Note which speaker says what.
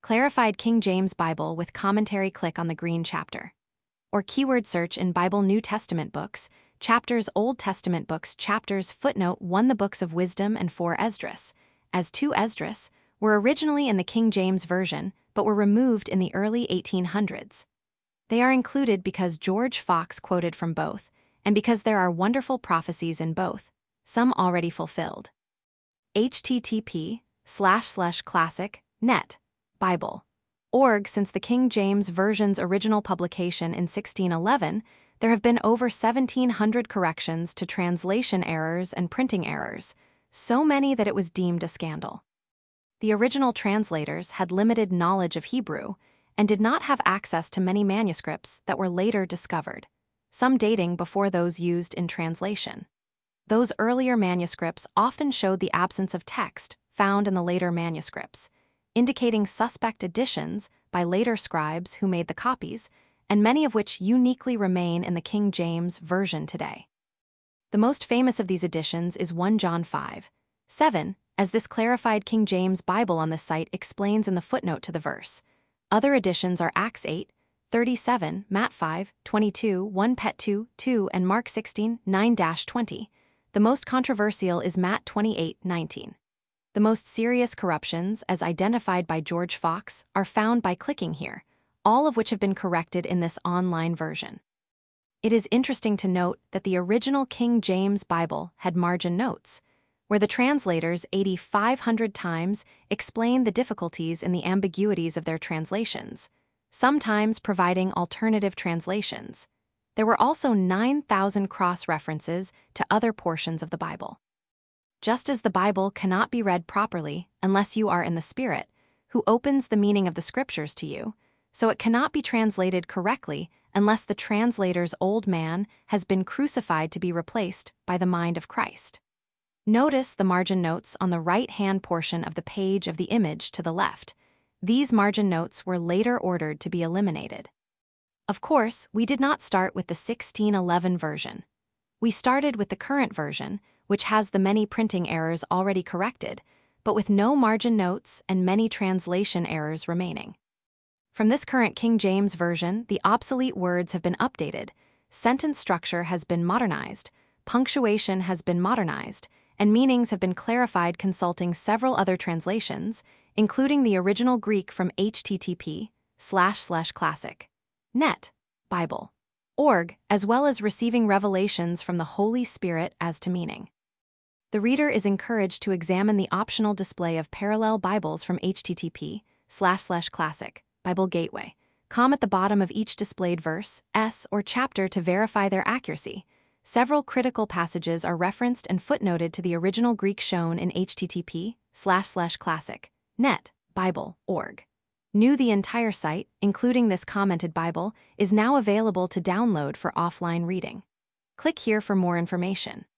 Speaker 1: Clarified King James Bible with commentary. Click on the green chapter. Or keyword search in Bible New Testament books, chapters Old Testament books, chapters footnote 1 the books of wisdom and 4 Esdras, as 2 Esdras, were originally in the King James Version but were removed in the early 1800s. They are included because George Fox quoted from both, and because there are wonderful prophecies in both, some already fulfilled. http://classic.net Bible.org. Since the King James Version's original publication in 1611, there have been over 1,700 corrections to translation errors and printing errors, so many that it was deemed a scandal. The original translators had limited knowledge of Hebrew and did not have access to many manuscripts that were later discovered, some dating before those used in translation. Those earlier manuscripts often showed the absence of text found in the later manuscripts, indicating suspect additions by later scribes who made the copies, and many of which uniquely remain in the King James Version today. The most famous of these additions is 1 John 5:7, as this clarified King James Bible on the site explains in the footnote to the verse. Other additions are Acts 8:37, Matt 5:22, 1 Pet 2:2, and Mark 16:9-20. The most controversial is Matt 28:19. The most serious corruptions, as identified by George Fox, are found by clicking here, all of which have been corrected in this online version. It is interesting to note that the original King James Bible had margin notes, where the translators 8,500 times explain the difficulties and the ambiguities of their translations, sometimes providing alternative translations. There were also 9,000 cross-references to other portions of the Bible. Just as the Bible cannot be read properly unless you are in the Spirit, who opens the meaning of the Scriptures to you, so it cannot be translated correctly unless the translator's old man has been crucified to be replaced by the mind of Christ. Notice the margin notes on the right-hand portion of the page of the image to the left. These margin notes were later ordered to be eliminated. Of course, we did not start with the 1611 version. We started with the current version, which has the many printing errors already corrected, but with no margin notes and many translation errors remaining. From this current King James Version, the obsolete words have been updated, sentence structure has been modernized, punctuation has been modernized, and meanings have been clarified consulting several other translations, including the original Greek from http://classic.net Bible.org, as well as receiving revelations from the Holy Spirit as to meaning. The reader is encouraged to examine the optional display of parallel Bibles from http://classic.Bible Gateway.com at the bottom of each displayed verse, or chapter to verify their accuracy. Several critical passages are referenced and footnoted to the original Greek shown in http://classic.net Bible.org. The entire site, including this commented Bible, is now available to download for offline reading. Click here for more information.